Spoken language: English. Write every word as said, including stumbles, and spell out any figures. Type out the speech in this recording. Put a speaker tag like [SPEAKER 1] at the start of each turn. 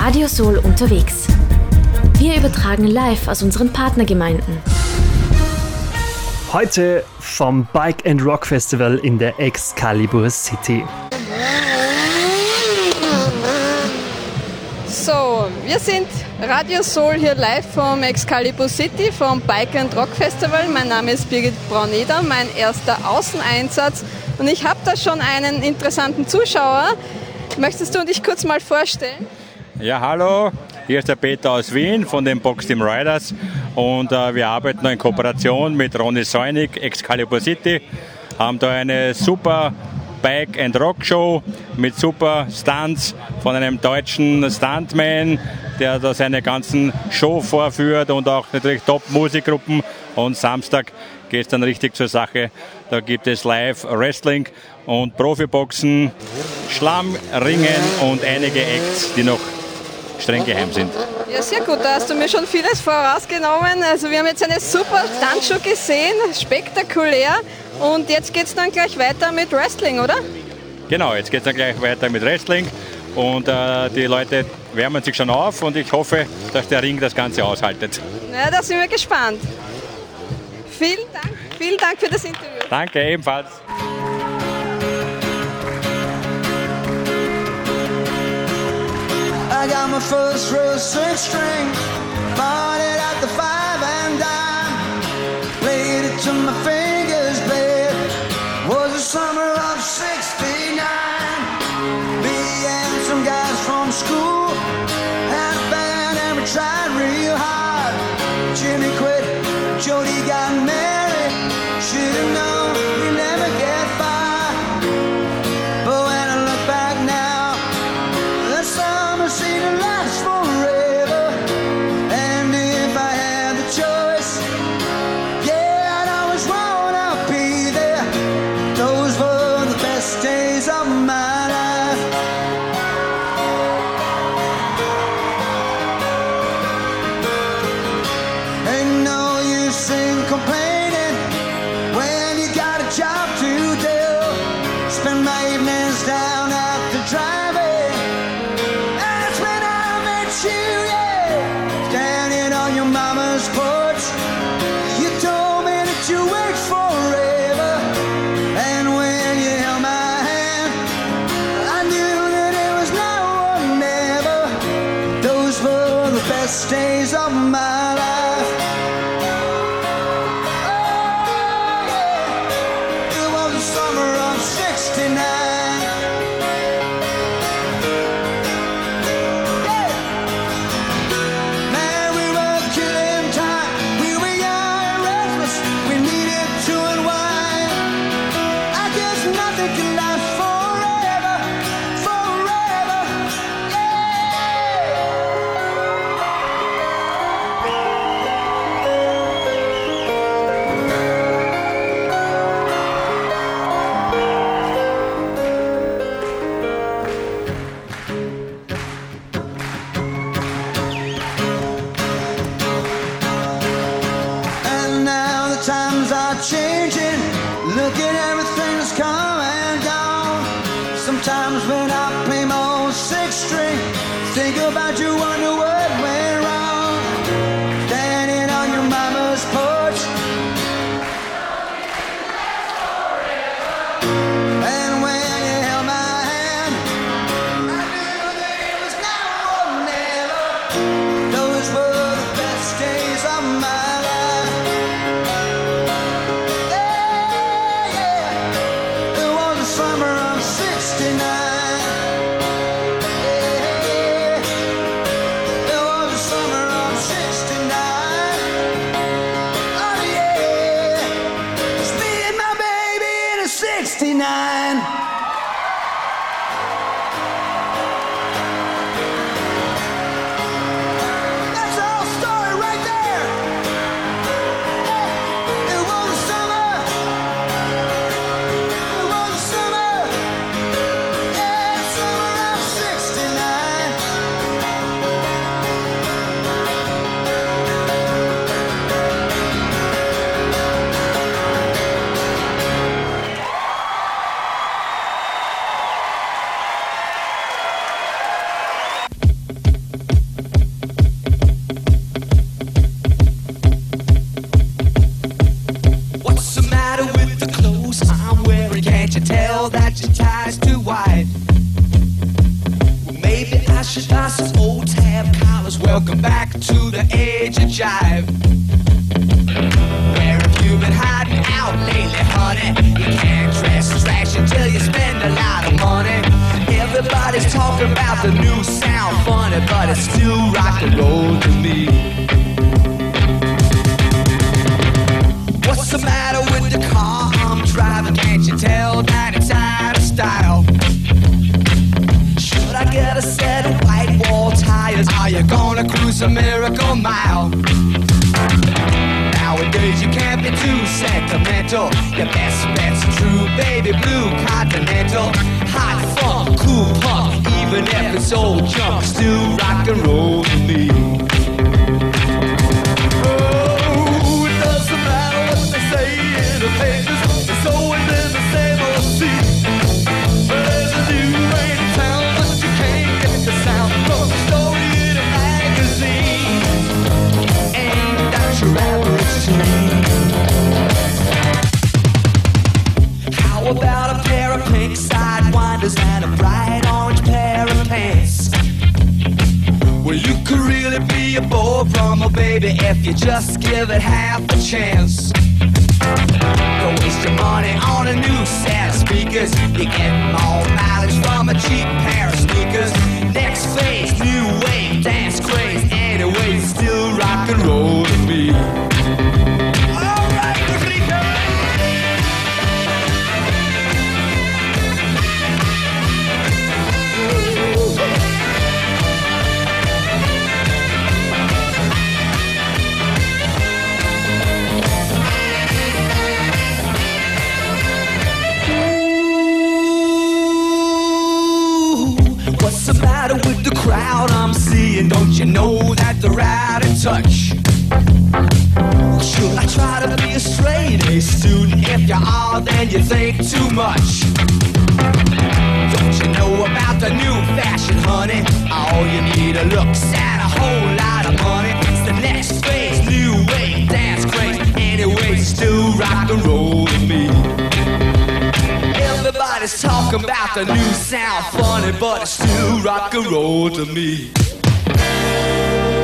[SPEAKER 1] Radio Soul unterwegs. Wir übertragen live aus unseren Partnergemeinden.
[SPEAKER 2] Heute vom Bike and Rock Festival in der Excalibur City.
[SPEAKER 3] So, wir sind Radio Soul hier live vom Excalibur City, vom Bike and Rock Festival. Mein Name ist Birgit Brauneder, mein erster Außeneinsatz. Und ich habe da schon einen interessanten Zuschauer. Möchtest du dich kurz mal vorstellen?
[SPEAKER 4] Ja, hallo, hier ist der Peter aus Wien von den Box Team Riders und äh, wir arbeiten in Kooperation mit Ronny Säunig, Excalibur City, haben da eine super Bike and Rock Show mit super Stunts von einem deutschen Stuntman, der da seine ganzen Show vorführt und auch natürlich Top-Musikgruppen. Und Samstag geht es dann richtig zur Sache. Da gibt es Live-Wrestling und Profiboxen, Schlammringen und einige Acts, die noch streng geheim sind.
[SPEAKER 3] Ja, sehr gut. Da hast du mir schon vieles vorausgenommen. Also wir haben jetzt eine super Stuntshow gesehen, spektakulär. Und jetzt geht es dann gleich weiter mit Wrestling, oder?
[SPEAKER 4] Genau, jetzt geht es dann gleich weiter mit Wrestling. Und äh, die Leute wärmen sich schon auf und ich hoffe, dass der Ring das Ganze aushaltet.
[SPEAKER 3] Ja, da sind wir gespannt. Vielen Dank, vielen Dank für das Interview.
[SPEAKER 4] Danke, ebenfalls.
[SPEAKER 5] I got my first real six string, bought it at the five and dime, played it till my fingers bled, was the summer of sixty-nine, me and some guys from school, had a band and we tried real hard, Jimmy quit, Jody got married, should've known we never get far, but when I look back now, the summer seemed to last forever. And if I had the choice, yeah, I'd always wanna be there. Those were the best days of my life. Ain't no use in complaining when you got a job to do. Spend my evenings down at the driveway. That's when I met you, yeah. Standing on your mama's porch. You told me that you wait forever. And when you held my hand, I knew that it was now or never. Those were the best days of my life. Oh, yeah. It was the summer of sixty-nine. Yeah. Man, we were killing time. We were young and restless. We needed to unwind. I guess nothing can last forever, forever. And now the times are changing. Look at everything that's come and gone. Sometimes when I play my old six string, think about you, wonder what went wrong. Standing on your mama's porch. And when you held my hand, I knew that it was now or never. Those were the best days of my life. Yeah, yeah. It was the summer of sixty-nine. Yeah.
[SPEAKER 6] flashy glasses, old tab collars. Welcome back to the age of jive. Where have you been hiding out lately, honey? You can't dress trash until you spend a lot of money. Everybody's talking about the new sound, funny, but it's still rock and roll to me. What's the matter with the car I'm driving? Can't you tell that it's out of style? Should I get a set of white wall tires? Are you gonna cruise a miracle mile? Nowadays you can't be too sentimental. Your best bet's true, baby blue continental. Hot funk, cool punk, even if it's old junk, still rock and roll to me. Oh, it doesn't matter what they say in the pages, it's always in the same old scene. But there's a new rain in town, but you can't get the sound from the story in a magazine. Ain't that your average tune? How about a pair of pink sidewinders and a bright orange pair of pants? Well, you could really be a Bo Brummel, baby, if you just give it half a chance. Don't waste your money on a new set of speakers. You get more mileage from a cheap pair of sneakers. Next phase, new wave, dance craze. Anyway, still rock and roll to me. All right, Rico. What's the matter with the crowd I'm seeing? Don't you know that they're out of touch? Should I try to be a straight-A student? If you are, then you think too much. Don't you know about the new fashion, honey? All you need are looks and a whole lot of money. It's the next phase, new wave, dance craze. Anyway, still rock and roll to me. Everybody's talking about the new sound, funny, but it's still rock and roll to me.